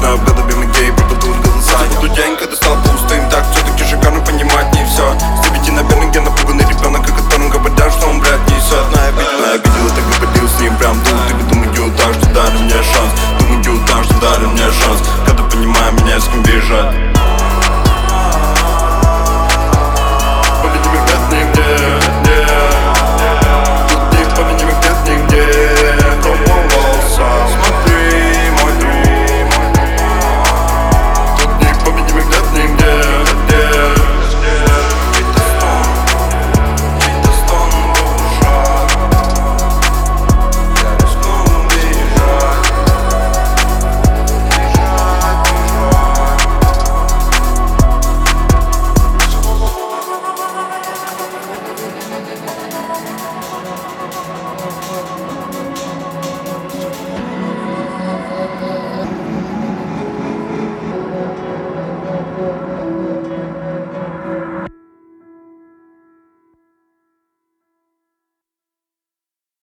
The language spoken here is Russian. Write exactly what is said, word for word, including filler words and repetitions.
скучно, в голове моей пропадут голоса. В тот день, когда стал пустым, так все-таки шикарно понимать не все. С девяти, наверное, я напуганный ребенок, о котором говорят, что он бред несет. Но я видел, но я видел, так и поделил с ним прям тут. И думаю так, что дали мне шанс. Думаю так, что дали мне шанс. Когда понимаю, меня с кем бежать.